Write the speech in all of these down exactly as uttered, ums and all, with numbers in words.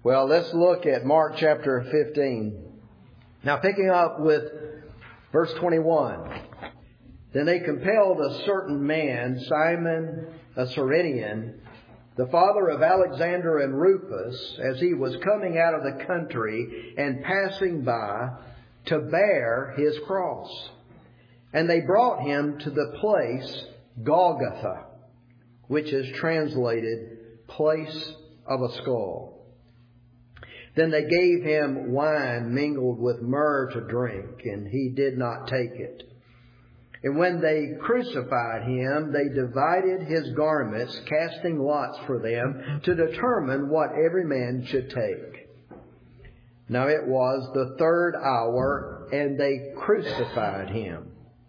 Well, let's look at Mark chapter fifteen. Now, picking up with verse twenty-one. Then they compelled a certain man, Simon, a Cyrenian, the father of Alexander and Rufus, as he was coming out of the country and passing by, to bear his cross. And they brought him to the place Golgotha, which is translated place of a skull. Then they gave him wine mingled with myrrh to drink, and he did not take it. And when they crucified him, they divided his garments, casting lots for them to determine what every man should take. Now it was the third hour, and they crucified him.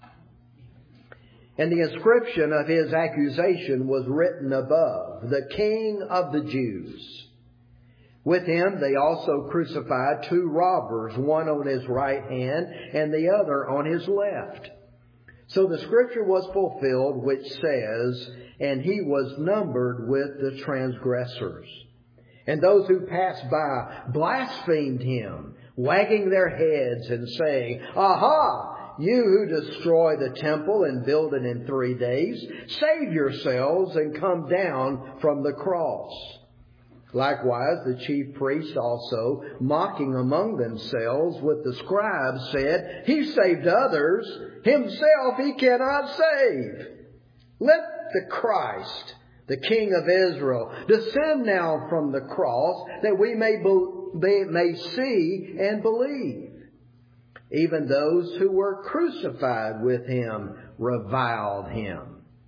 And the inscription of his accusation was written above, "The King of the Jews." With him they also crucified two robbers, one on his right hand and the other on his left. So the scripture was fulfilled which says, "And he was numbered with the transgressors." And those who passed by blasphemed him, wagging their heads and saying, "Aha! You who destroy the temple and build it in three days, save yourselves and come down from the cross." Likewise, the chief priests also, mocking among themselves with the scribes, said, "He saved others, himself he cannot save. Let the Christ, the King of Israel, descend now from the cross, that we may, be, may see and believe." Even those who were crucified with him reviled him.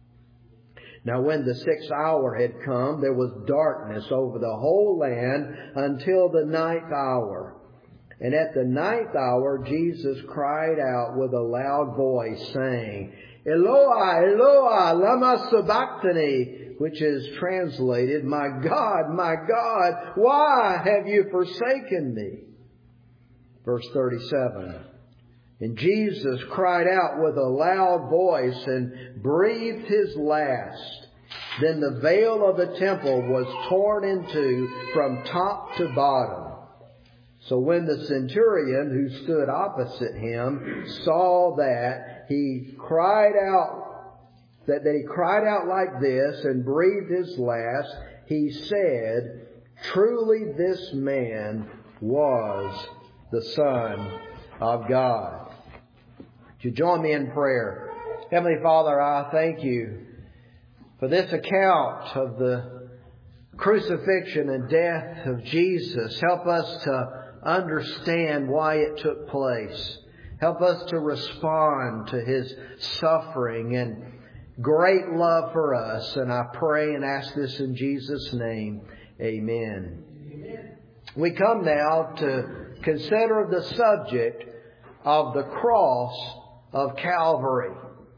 Now when the sixth hour had come, there was darkness over the whole land until the ninth hour. And at the ninth hour, Jesus cried out with a loud voice, saying, "Eloi, Eloi, lama sabachthani," which is translated, "My God, my God, why have you forsaken me?" Verse thirty-seven. And Jesus cried out with a loud voice and breathed his last. Then the veil of the temple was torn in two from top to bottom. So when the centurion who stood opposite him saw that, he cried out, that, that he cried out like this and breathed his last, he said, "Truly this man was the Son of God." Would you join me in prayer? Heavenly Father, I thank you for this account of the crucifixion and death of Jesus. Help us to understand why it took place. Help us to respond to his suffering and great love for us. And I pray and ask this in Jesus' name. Amen. Amen. We come now to consider the subject of the cross of Calvary.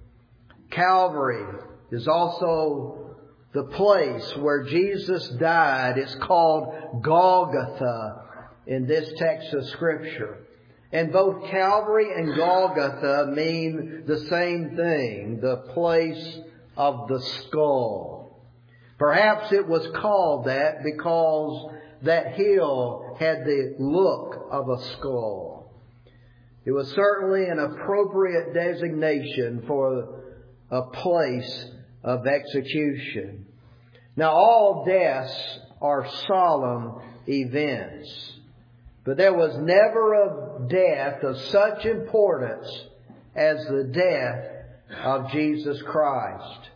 Calvary is also the place where Jesus died. It's called Golgotha in this text of Scripture. And both Calvary and Golgotha mean the same thing, the place of the skull. Perhaps it was called that because that hill had the look of a skull. It was certainly an appropriate designation for a place of execution. Now, all deaths are solemn events, but there was never a death of such importance as the death of Jesus Christ.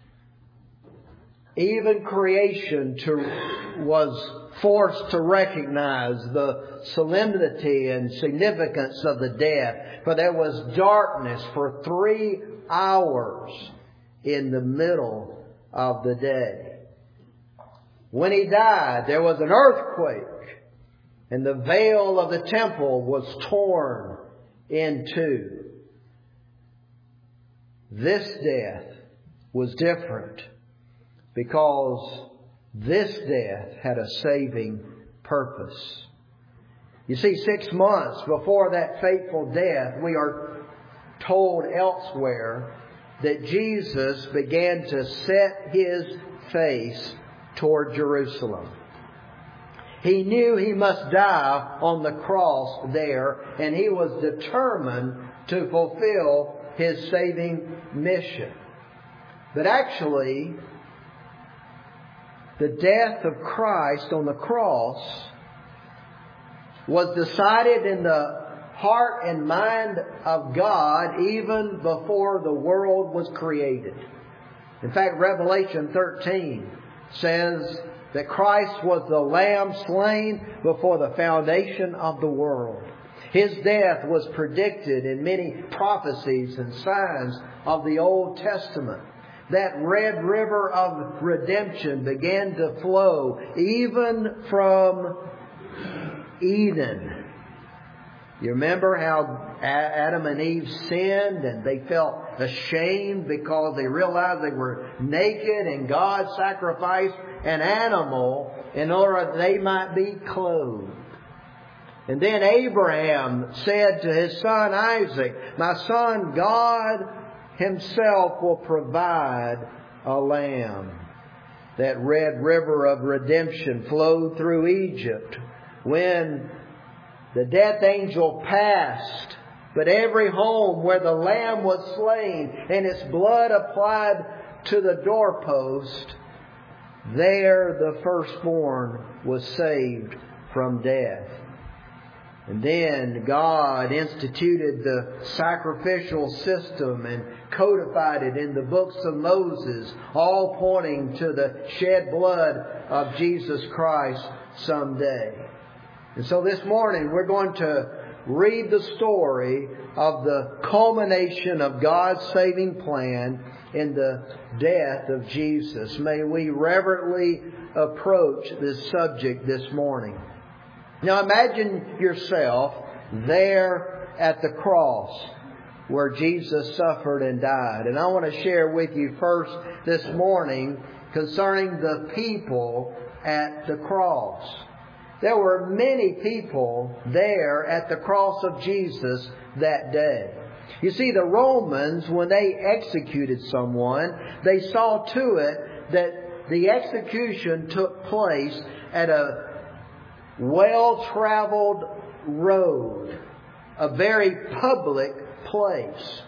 Even creation to, was forced to recognize the solemnity and significance of the death. For there was darkness for three hours in the middle of the day. When he died, there was an earthquake, and the veil of the temple was torn in two. This death was different because this death had a saving purpose. You see, six months before that fateful death, we are told elsewhere that Jesus began to set his face toward Jerusalem. He knew he must die on the cross there, and he was determined to fulfill his saving mission. But actually, the death of Christ on the cross was decided in the heart and mind of God even before the world was created. In fact, Revelation thirteen says that Christ was the Lamb slain before the foundation of the world. His death was predicted in many prophecies and signs of the Old Testament. That red river of redemption began to flow even from Eden. You remember how Adam and Eve sinned and they felt ashamed because they realized they were naked and God sacrificed an animal in order that they might be clothed. And then Abraham said to his son Isaac, "My son, God Himself will provide a lamb." That red river of redemption flowed through Egypt when the death angel passed, but every home where the lamb was slain and its blood applied to the doorpost, there the firstborn was saved from death. And then God instituted the sacrificial system and codified it in the books of Moses, all pointing to the shed blood of Jesus Christ someday. And so this morning we're going to read the story of the culmination of God's saving plan in the death of Jesus. May we reverently approach this subject this morning. Now imagine yourself there at the cross where Jesus suffered and died. And I want to share with you first this morning concerning the people at the cross. There were many people there at the cross of Jesus that day. You see, the Romans, when they executed someone, they saw to it that the execution took place at a well-traveled road, a very public place.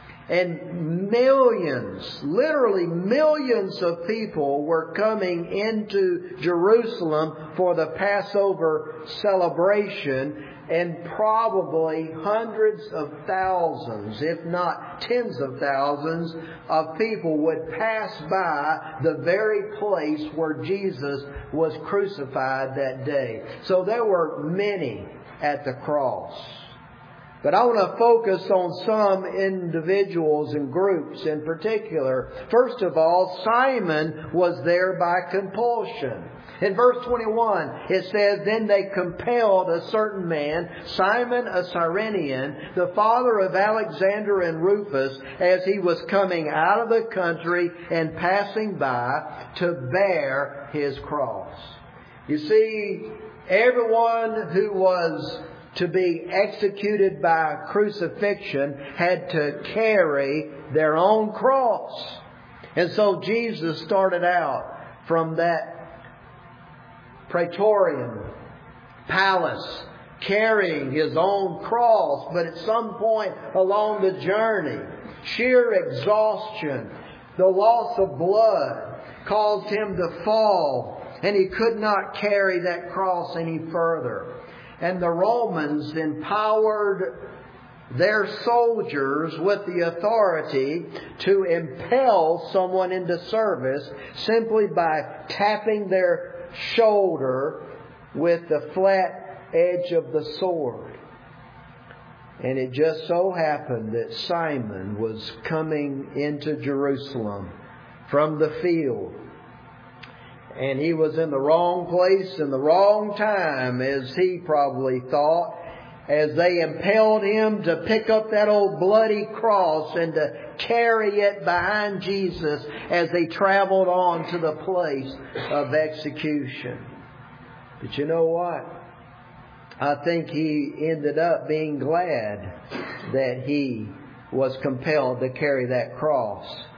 And millions, literally millions of people were coming into Jerusalem for the Passover celebration, and probably hundreds of thousands, if not tens of thousands, of people would pass by the very place where Jesus was crucified that day. So there were many at the cross. But I want to focus on some individuals and groups in particular. First of all, Simon was there by compulsion. In verse twenty-one, it says, "Then they compelled a certain man, Simon a Cyrenian, the father of Alexander and Rufus, as he was coming out of the country and passing by, to bear his cross." You see, everyone who was to be executed by crucifixion had to carry their own cross. And so Jesus started out from that Praetorian palace carrying his own cross. But at some point along the journey, sheer exhaustion, the loss of blood caused him to fall, and he could not carry that cross any further. And the Romans empowered their soldiers with the authority to impel someone into service simply by tapping their shoulder with the flat edge of the sword. And it just so happened that Simon was coming into Jerusalem from the field. And he was in the wrong place in the wrong time, as he probably thought, as they impelled him to pick up that old bloody cross and to carry it behind Jesus as they traveled on to the place of execution. But you know what? I think he ended up being glad that he was compelled to carry that cross.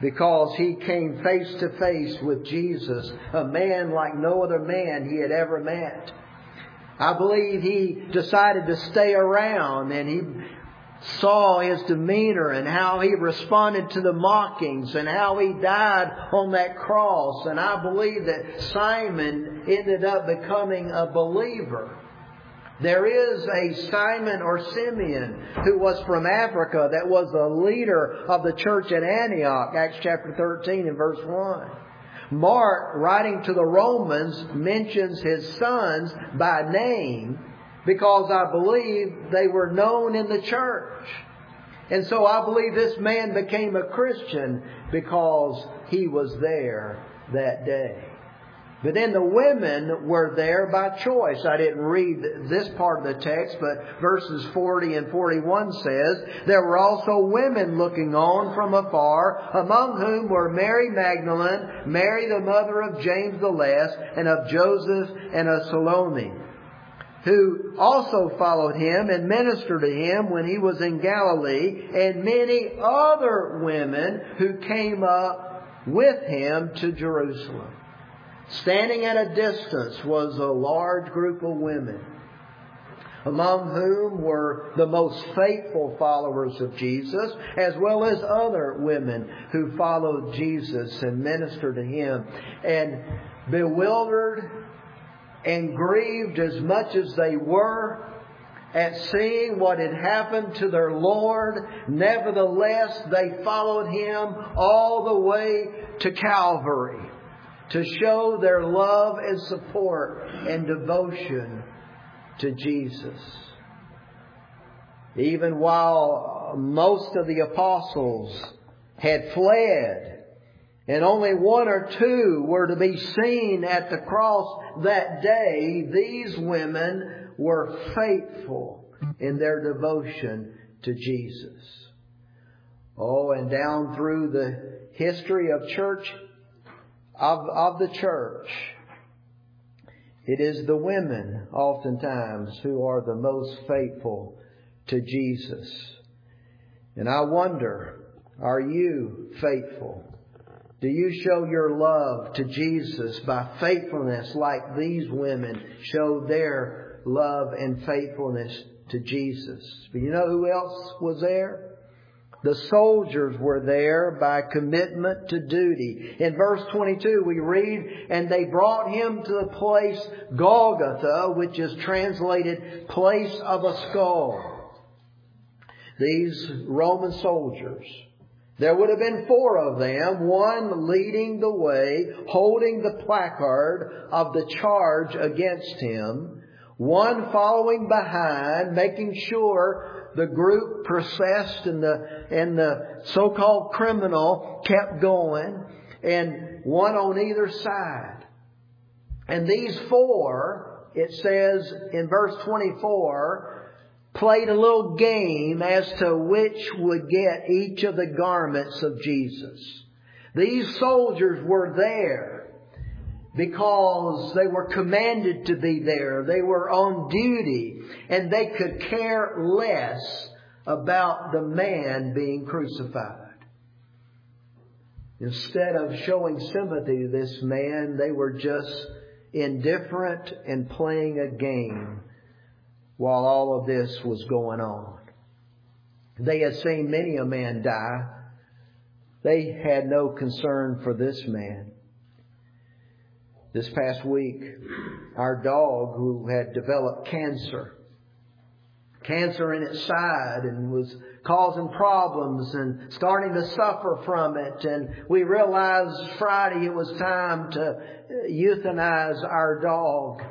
because he came face to face with Jesus, a man like no other man he had ever met. I believe he decided to stay around, and he saw his demeanor and how he responded to the mockings and how he died on that cross. And I believe that Simon ended up becoming a believer. There is a Simon or Simeon who was from Africa that was the leader of the church at Antioch, Acts chapter thirteen and verse one. Mark, writing to the Romans, mentions his sons by name because I believe they were known in the church. And so I believe this man became a Christian because he was there that day. But then the women were there by choice. I didn't read this part of the text, but verses forty and forty-one says, there were also women looking on from afar, among whom were Mary Magdalene, Mary the mother of James the Less, and of Joseph and of Salome, who also followed him and ministered to him when he was in Galilee, and many other women who came up with him to Jerusalem. Standing at a distance was a large group of women, among whom were the most faithful followers of Jesus, as well as other women who followed Jesus and ministered to him. And bewildered and grieved as much as they were at seeing what had happened to their Lord, nevertheless they followed him all the way to Calvary to show their love and support and devotion to Jesus. Even while most of the apostles had fled and only one or two were to be seen at the cross that day, these women were faithful in their devotion to Jesus. Oh, and down through the history of church, Of, of the church, it is the women oftentimes who are the most faithful to Jesus. And I wonder, are you faithful? Do you show your love to Jesus by faithfulness like these women showed their love and faithfulness to Jesus? But you know who else was there? The soldiers were there by commitment to duty. In verse twenty-two we read, and they brought him to the place Golgotha, which is translated place of a skull. These Roman soldiers, there would have been four of them, one leading the way, holding the placard of the charge against him, one following behind, making sure the group processed and the and the so-called criminal kept going, and one on either side. And these four, it says in verse twenty-four, played a little game as to which would get each of the garments of Jesus. These soldiers were there because they were commanded to be there. They were on duty, and they could care less about the man being crucified. Instead of showing sympathy to this man, they were just indifferent and playing a game while all of this was going on. They had seen many a man die. They had no concern for this man. This past week, our dog, who had developed cancer, cancer in its side, and was causing problems and starting to suffer from it. And we realized Friday it was time to euthanize our dog.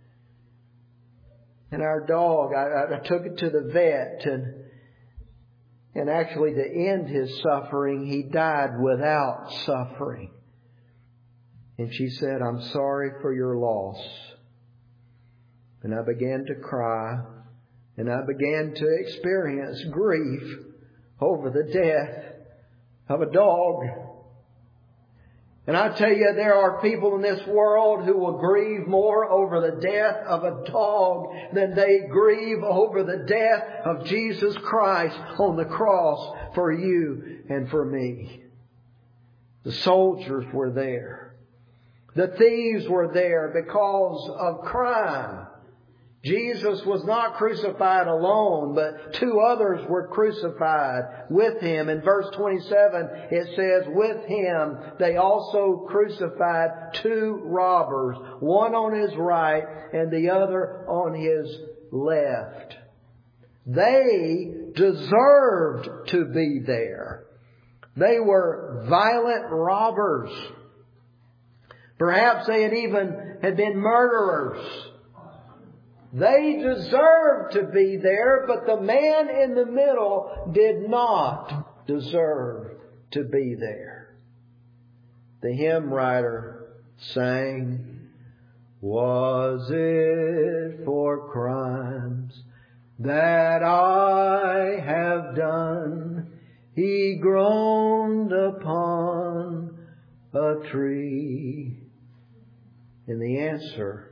And our dog, I, I took it to the vet, and and actually to end his suffering, he died without suffering. And she said, I'm sorry for your loss. And I began to cry. And I began to experience grief over the death of a dog. And I tell you, there are people in this world who will grieve more over the death of a dog than they grieve over the death of Jesus Christ on the cross for you and for me. The soldiers were there. The thieves were there because of crime. Jesus was not crucified alone, but two others were crucified with Him. In verse twenty-seven, it says, with Him they also crucified two robbers, one on His right and the other on His left. They deserved to be there. They were violent robbers. Perhaps they had even had been murderers. They deserved to be there, but the man in the middle did not deserve to be there. The hymn writer sang, was it for crimes that I have done, He groaned upon a tree? And the answer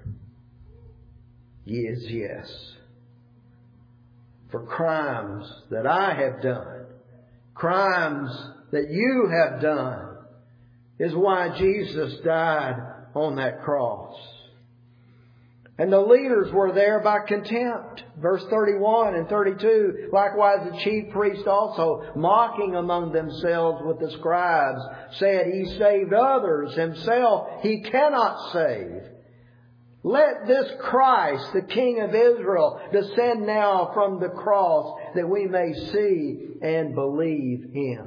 is yes. For crimes that I have done, crimes that you have done, is why Jesus died on that cross. And the leaders were there by contempt. Verse thirty-one and thirty-two, likewise the chief priests also, mocking among themselves with the scribes, said, He saved others, Himself He cannot save. Let this Christ, the King of Israel, descend now from the cross that we may see and believe Him.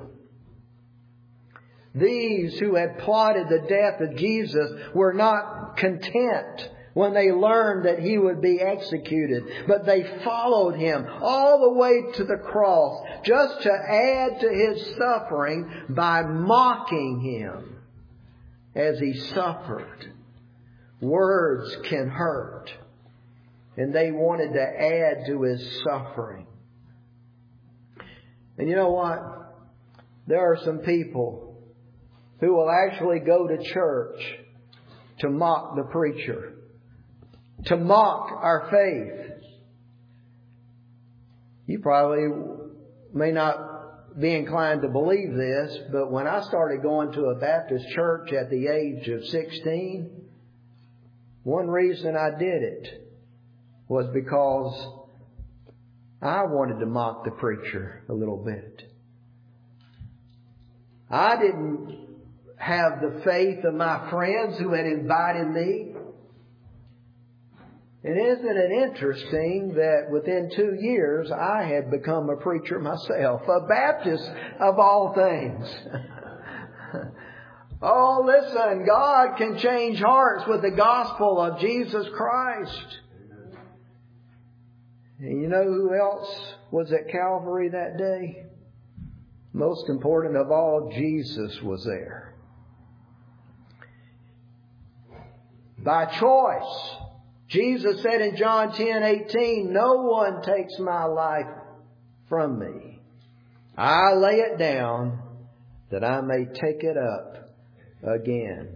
These who had plotted the death of Jesus were not content when they learned that He would be executed, but they followed Him all the way to the cross just to add to His suffering by mocking Him as He suffered. Words can hurt. And they wanted to add to His suffering. And you know what? There are some people who will actually go to church to mock the preacher, to mock our faith. You probably may not be inclined to believe this, but when I started going to a Baptist church at the age of sixteen, one reason I did it was because I wanted to mock the preacher a little bit. I didn't have the faith of my friends who had invited me. And isn't it interesting that within two years I had become a preacher myself, a Baptist of all things. Oh, listen, God can change hearts with the gospel of Jesus Christ. And you know who else was at Calvary that day? Most important of all, Jesus was there. By choice. Jesus said in John ten eighteen, no one takes my life from me. I lay it down that I may take it up again.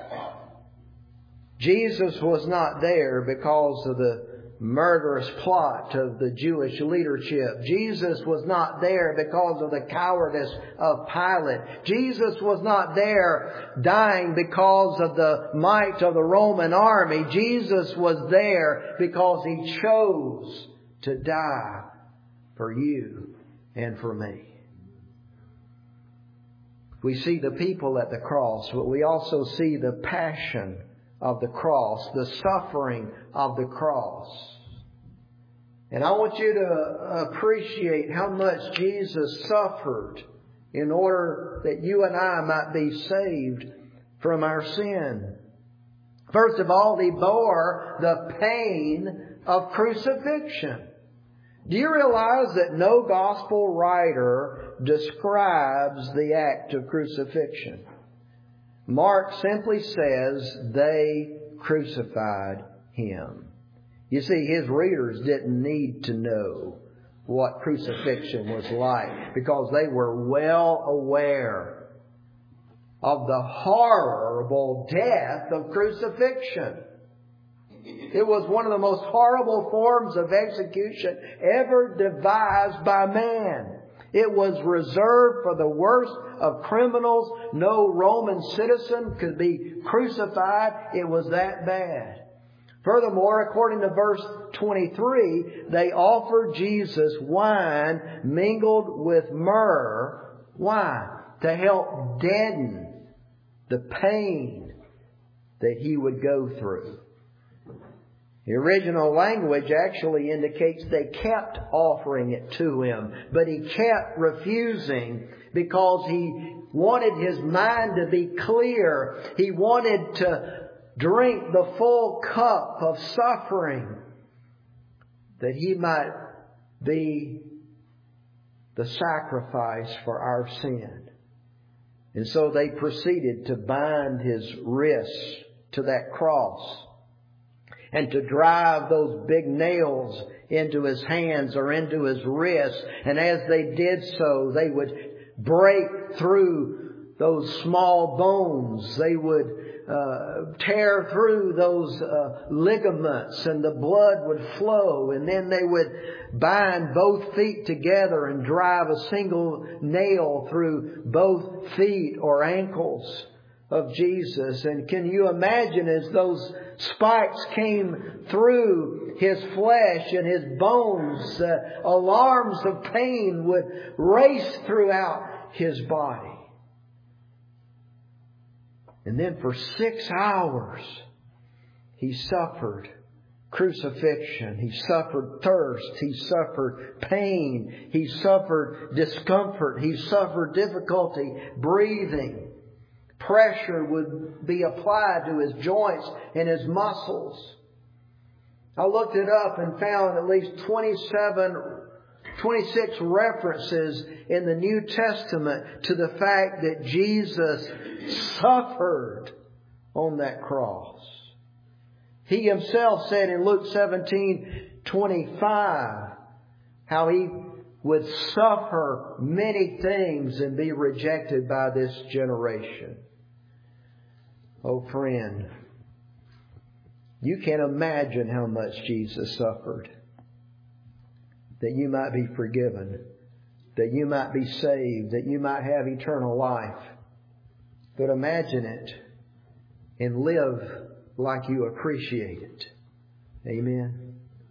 Jesus was not there because of the murderous plot of the Jewish leadership. Jesus was not there because of the cowardice of Pilate. Jesus was not there dying because of the might of the Roman army. Jesus was there because He chose to die for you and for me. We see the people at the cross, but we also see the passion of the cross, the suffering of the cross. And I want you to appreciate how much Jesus suffered in order that you and I might be saved from our sin. First of all, He bore the pain of crucifixion. Do you realize that no gospel writer describes the act of crucifixion? Mark simply says they crucified Him. You see, his readers didn't need to know what crucifixion was like because they were well aware of the horrible death of crucifixion. It was one of the most horrible forms of execution ever devised by man. It was reserved for the worst of criminals. No Roman citizen could be crucified. It was that bad. Furthermore, according to verse twenty-three, they offered Jesus wine mingled with myrrh. Why? To help deaden the pain that He would go through. The original language actually indicates they kept offering it to Him, but He kept refusing because He wanted His mind to be clear. He wanted to drink the full cup of suffering that He might be the sacrifice for our sin. And so they proceeded to bind His wrists to that cross and to drive those big nails into His hands or into His wrists. And as they did so, they would break through those small bones. They would uh, tear through those uh, ligaments, and the blood would flow. And then they would bind both feet together and drive a single nail through both feet or ankles of Jesus. And can you imagine, as those spikes came through His flesh and His bones, uh, alarms of pain would race throughout His body. And then for six hours He suffered crucifixion. He suffered thirst. He suffered pain. He suffered discomfort. He suffered difficulty breathing. Pressure would be applied to His joints and His muscles. I looked it up and found at least twenty-seven, twenty-six references in the New Testament to the fact that Jesus suffered on that cross. He Himself said in Luke seventeen twenty-five how He would suffer many things and be rejected by this generation. Oh friend, you can imagine how much Jesus suffered that you might be forgiven, that you might be saved, that you might have eternal life. But imagine it and live like you appreciate it. Amen.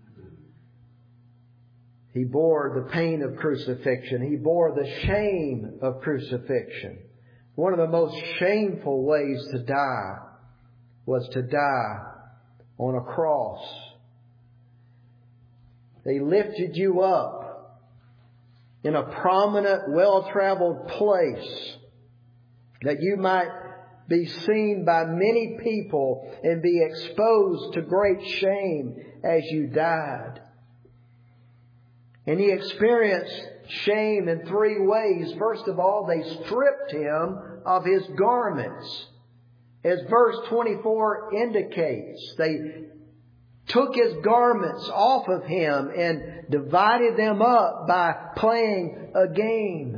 He bore the pain of crucifixion. He bore the shame of crucifixion. One of the most shameful ways to die was to die on a cross. They lifted you up in a prominent, well-traveled place that you might be seen by many people and be exposed to great shame as you died. And He experienced shame in three ways. First of all, they stripped Him of His garments. As verse twenty-four indicates, they took His garments off of Him and divided them up by playing a game.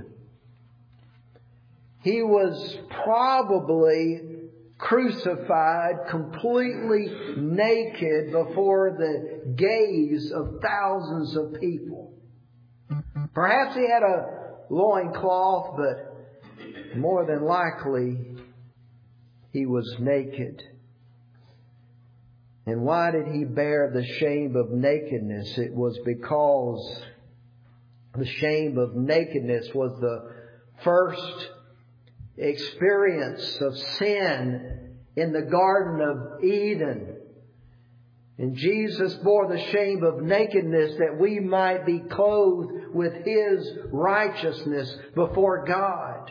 He was probably crucified completely naked before the gaze of thousands of people. Perhaps He had a loincloth, but more than likely He was naked. And why did He bear the shame of nakedness? It was because the shame of nakedness was the first experience of sin in the Garden of Eden. And Jesus bore the shame of nakedness that we might be clothed with His righteousness before God.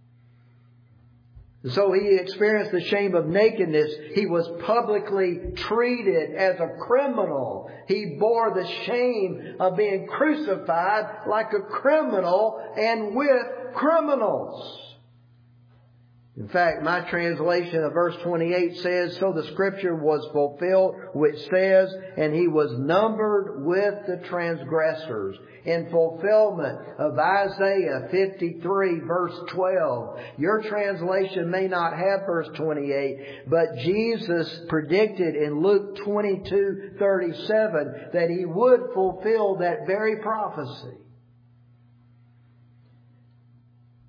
So He experienced the shame of nakedness. He was publicly treated as a criminal. He bore the shame of being crucified like a criminal and with criminals. In fact, my translation of verse twenty-eight says, so the Scripture was fulfilled, which says, and He was numbered with the transgressors. In fulfillment of Isaiah fifty-three, verse twelve. Your translation may not have verse twenty-eight, but Jesus predicted in Luke twenty-two thirty-seven that He would fulfill that very prophecy.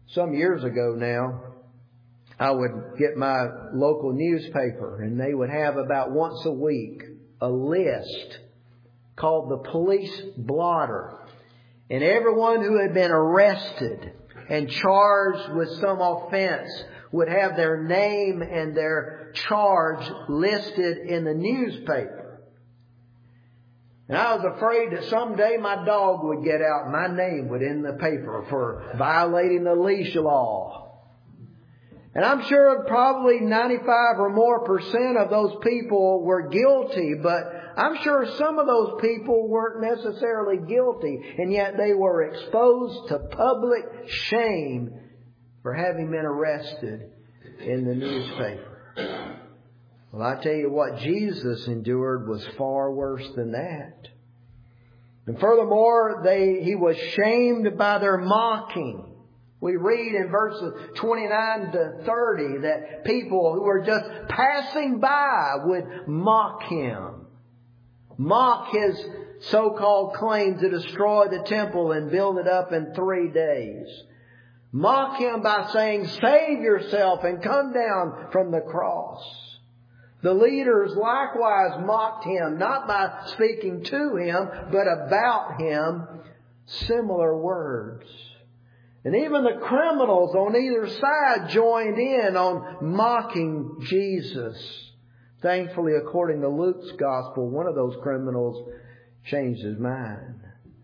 Some years ago now, I would get my local newspaper, and they would have about once a week a list called the Police Blotter. And everyone who had been arrested and charged with some offense would have their name and their charge listed in the newspaper. And I was afraid that someday my dog would get out and my name would in the paper for violating the leash law. And I'm sure probably ninety-five or more percent of those people were guilty, but I'm sure some of those people weren't necessarily guilty, and yet they were exposed to public shame for having been arrested in the newspaper. Well, I tell you what Jesus endured was far worse than that. And furthermore, they, he was shamed by their mocking. We read in verses twenty-nine to thirty that people who were just passing by would mock him. Mock his so-called claim to destroy the temple and build it up in three days. Mock him by saying, "Save yourself and come down from the cross." The leaders likewise mocked him, not by speaking to him, but about him, similar words. And even the criminals on either side joined in on mocking Jesus. Thankfully, according to Luke's gospel, one of those criminals changed his mind.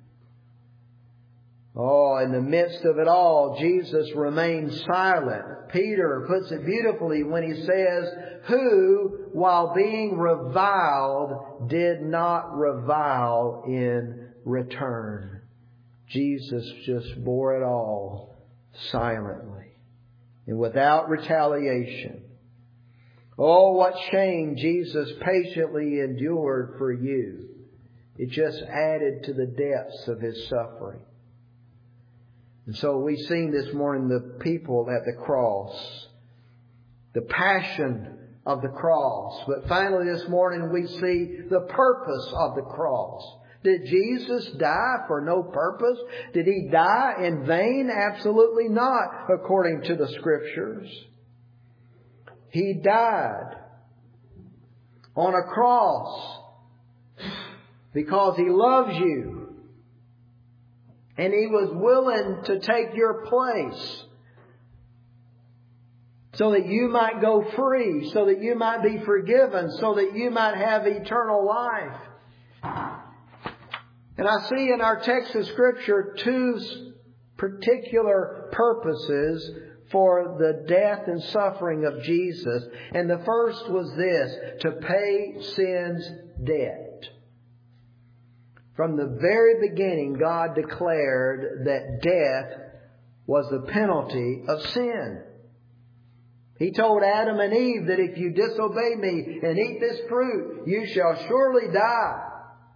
Oh, in the midst of it all, Jesus remained silent. Peter puts it beautifully when he says, "Who, while being reviled, did not revile in return." Jesus just bore it all silently and without retaliation. Oh, what shame Jesus patiently endured for you. It just added to the depths of His suffering. And so we've seen this morning the people at the cross, the passion of the cross. But finally this morning we see the purpose of the cross. Did Jesus die for no purpose? Did He die in vain? Absolutely not, according to the Scriptures. He died on a cross because He loves you. And He was willing to take your place so that you might go free, so that you might be forgiven, so that you might have eternal life. And I see in our text of Scripture two particular purposes for the death and suffering of Jesus. And the first was this, to pay sin's debt. From the very beginning, God declared that death was the penalty of sin. He told Adam and Eve that if you disobey me and eat this fruit, you shall surely die.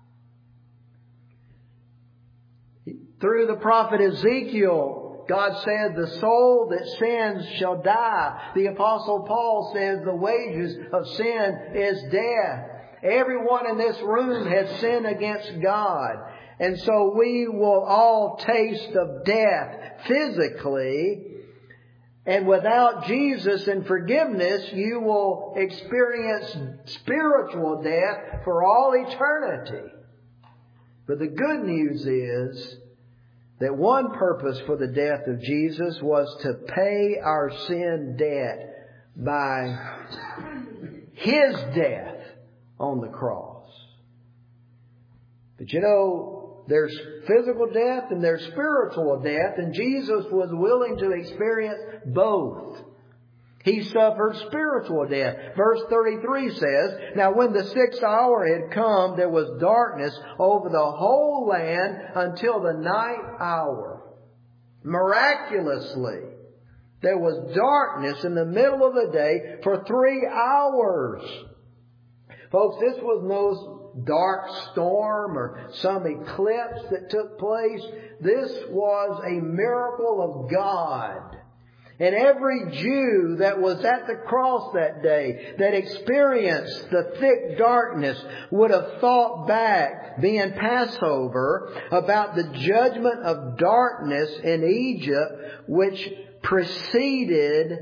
Through the prophet Ezekiel, God said, the soul that sins shall die. The Apostle Paul says the wages of sin is death. Everyone in this room has sinned against God. And so we will all taste of death physically. And without Jesus and forgiveness, you will experience spiritual death for all eternity. But the good news is that one purpose for the death of Jesus was to pay our sin debt by His death on the cross. But you know, there's physical death and there's spiritual death, and Jesus was willing to experience both. He suffered spiritual death. Verse thirty-three says, "Now when the sixth hour had come, there was darkness over the whole land until the ninth hour." Miraculously, there was darkness in the middle of the day for three hours. Folks, this was no dark storm or some eclipse that took place. This was a miracle of God. And every Jew that was at the cross that day, that experienced the thick darkness, would have thought back, being Passover, about the judgment of darkness in Egypt, which preceded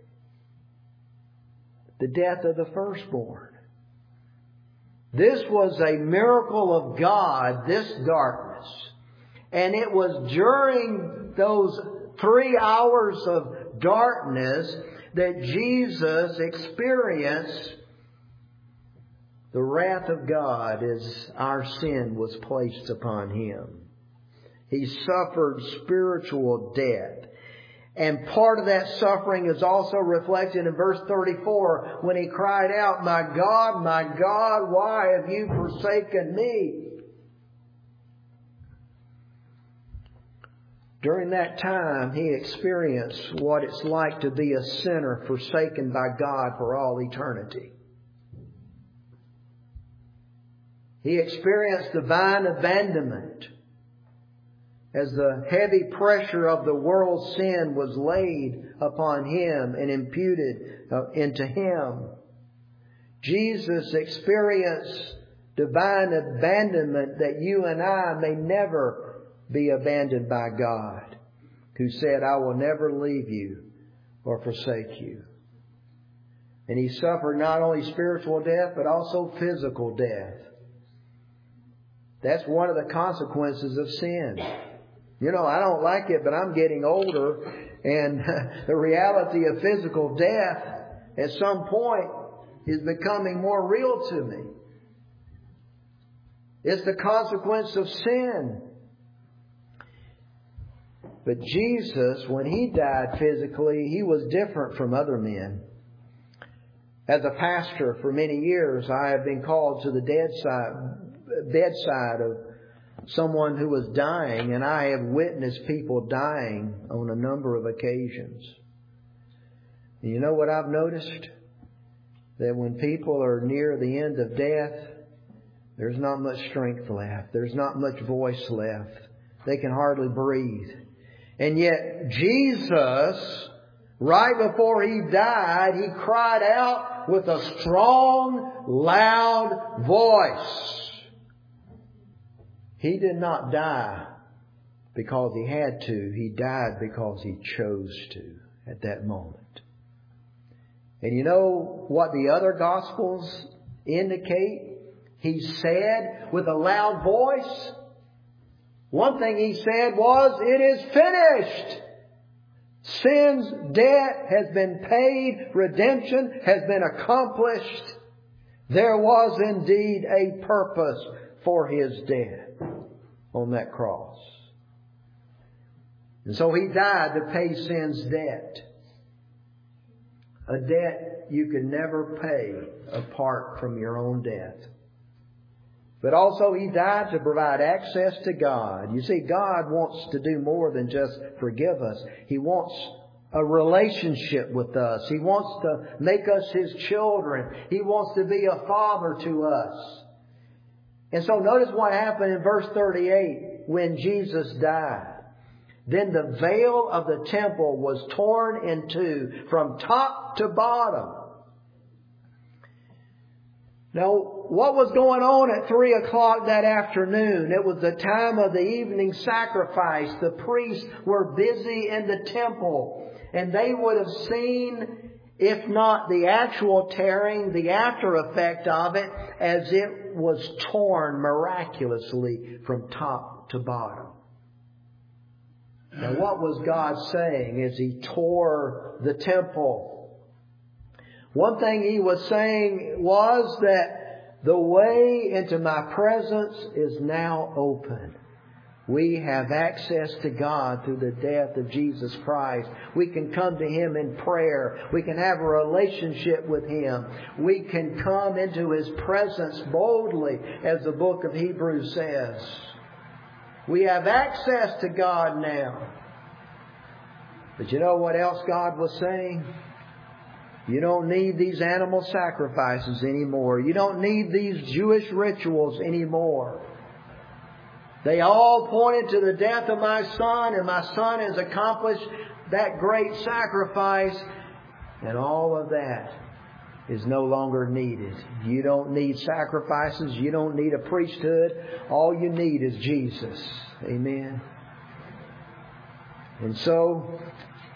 the death of the firstborn. This was a miracle of God, this darkness. And it was during those three hours of darkness that Jesus experienced the wrath of God as our sin was placed upon Him. He suffered spiritual death. And part of that suffering is also reflected in verse thirty-four when He cried out, "My God, my God, why have you forsaken me?" During that time, He experienced what it's like to be a sinner forsaken by God for all eternity. He experienced divine abandonment as the heavy pressure of the world's sin was laid upon Him and imputed uh, into Him. Jesus experienced divine abandonment that you and I may never be abandoned by God, who said, "I will never leave you or forsake you." And He suffered not only spiritual death, but also physical death. That's one of the consequences of sin. You know, I don't like it, but I'm getting older, and the reality of physical death at some point is becoming more real to me. It's the consequence of sin. But Jesus, when He died physically, He was different from other men. As a pastor for many years, I have been called to the bedside, bedside of someone who was dying, and I have witnessed people dying on a number of occasions. And you know what I've noticed? That when people are near the end of death, there's not much strength left. There's not much voice left. They can hardly breathe. And yet Jesus, right before He died, He cried out with a strong, loud voice. He did not die because He had to. He died because He chose to at that moment. And you know what the other Gospels indicate? He said with a loud voice. One thing He said was, "It is finished." Sin's debt has been paid. Redemption has been accomplished. There was indeed a purpose for His death on that cross. And so He died to pay sin's debt. A debt you could never pay apart from your own death. But also He died to provide access to God. You see, God wants to do more than just forgive us. He wants a relationship with us. He wants to make us His children. He wants to be a father to us. And so notice what happened in verse thirty-eight when Jesus died. Then the veil of the temple was torn in two from top to bottom. Now, what was going on at three o'clock that afternoon? It was the time of the evening sacrifice. The priests were busy in the temple, and they would have seen, if not the actual tearing, the after effect of it, as it was torn miraculously from top to bottom. Now, what was God saying as He tore the temple? One thing He was saying was that the way into my presence is now open. We have access to God through the death of Jesus Christ. We can come to Him in prayer. We can have a relationship with Him. We can come into His presence boldly, as the book of Hebrews says. We have access to God now. But you know what else God was saying? You don't need these animal sacrifices anymore. You don't need these Jewish rituals anymore. They all pointed to the death of my Son, and my Son has accomplished that great sacrifice. And all of that is no longer needed. You don't need sacrifices. You don't need a priesthood. All you need is Jesus. Amen. And so,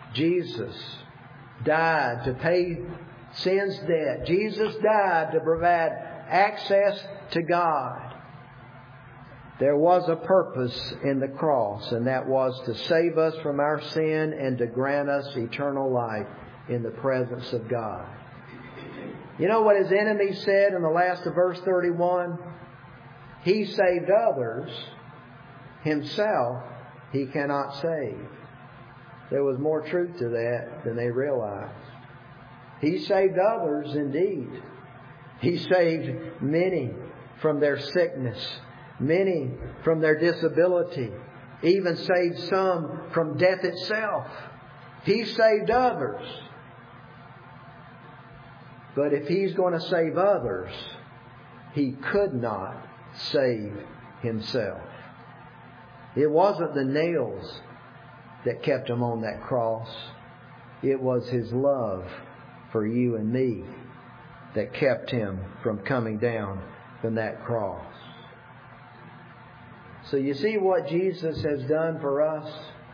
Jesus died to pay sin's debt. Jesus died to provide access to God. There was a purpose in the cross, and that was to save us from our sin and to grant us eternal life in the presence of God. You know what His enemy said in the last of verse thirty-one? He saved others. Himself He cannot save. There was more truth to that than they realized. He saved others indeed. He saved many from their sickness, many from their disability, even saved some from death itself. He saved others. But if He's going to save others, He could not save Himself. It wasn't the nails that kept Him on that cross. It was His love for you and me that kept Him from coming down from that cross. So you see what Jesus has done for us?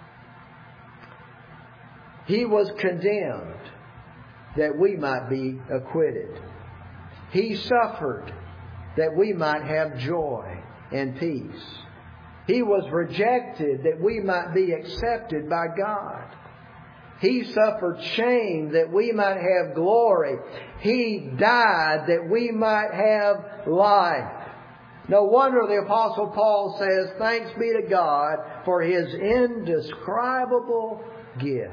He was condemned that we might be acquitted. He suffered that we might have joy and peace. He was rejected that we might be accepted by God. He suffered shame that we might have glory. He died that we might have life. No wonder the Apostle Paul says, "Thanks be to God for His indescribable gift."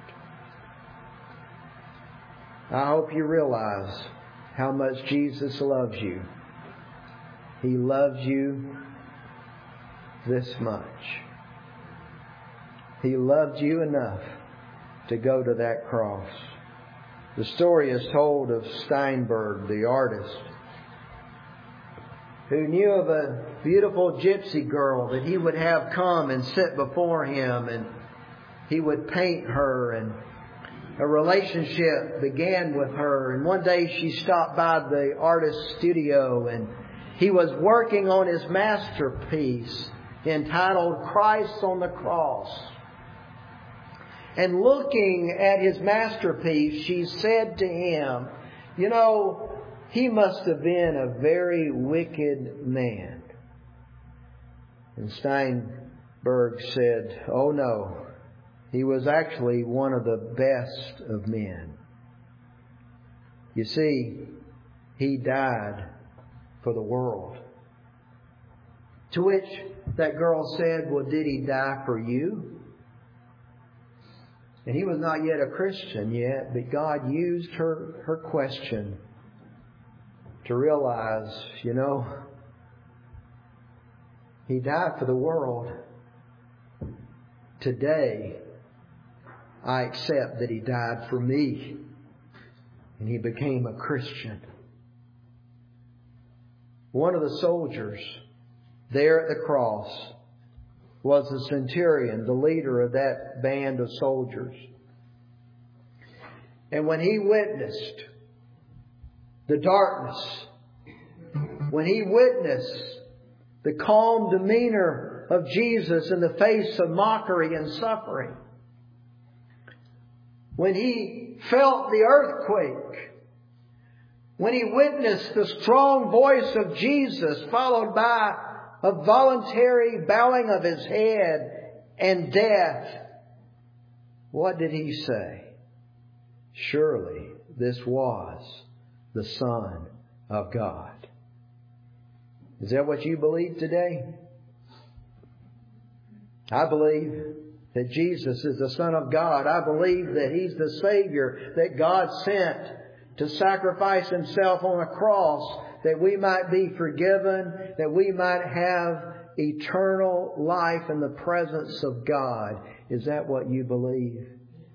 I hope you realize how much Jesus loves you. He loves you this much. He loved you enough to go to that cross. The story is told of Steinberg, the artist, who knew of a beautiful gypsy girl that he would have come and sit before him, and he would paint her, and a relationship began with her. And one day she stopped by the artist's studio, and he was working on his masterpiece entitled Christ on the Cross. And looking at his masterpiece, she said to him, "You know, he must have been a very wicked man." And Steinberg said, "Oh no, he was actually one of the best of men. You see, he died for the world." To which that girl said, "Well, did he die for you?" And he was not yet a Christian yet, but God used her, her question to realize, you know, he died for the world. Today, I accept that he died for me. And he became a Christian. One of the soldiers there at the cross was the centurion, the leader of that band of soldiers. And when he witnessed the darkness, when he witnessed the calm demeanor of Jesus in the face of mockery and suffering, when he felt the earthquake, when he witnessed the strong voice of Jesus followed by a voluntary bowing of his head and death, what did he say? Surely this was the Son of God. Is that what you believe today? I believe that Jesus is the Son of God. I believe that He's the Savior that God sent to sacrifice Himself on a cross that we might be forgiven, that we might have eternal life in the presence of God. Is that what you believe?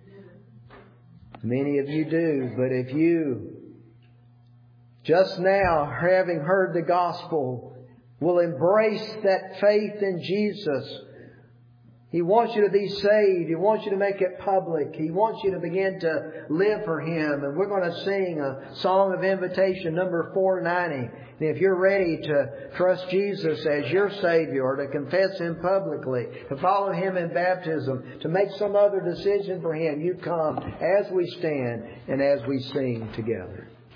Many of you do, but if you just now, having heard the gospel, will embrace that faith in Jesus, He wants you to be saved. He wants you to make it public. He wants you to begin to live for Him. And we're going to sing a song of invitation, number four ninety. And if you're ready to trust Jesus as your Savior, or to confess Him publicly, to follow Him in baptism, to make some other decision for Him, you come as we stand and as we sing together.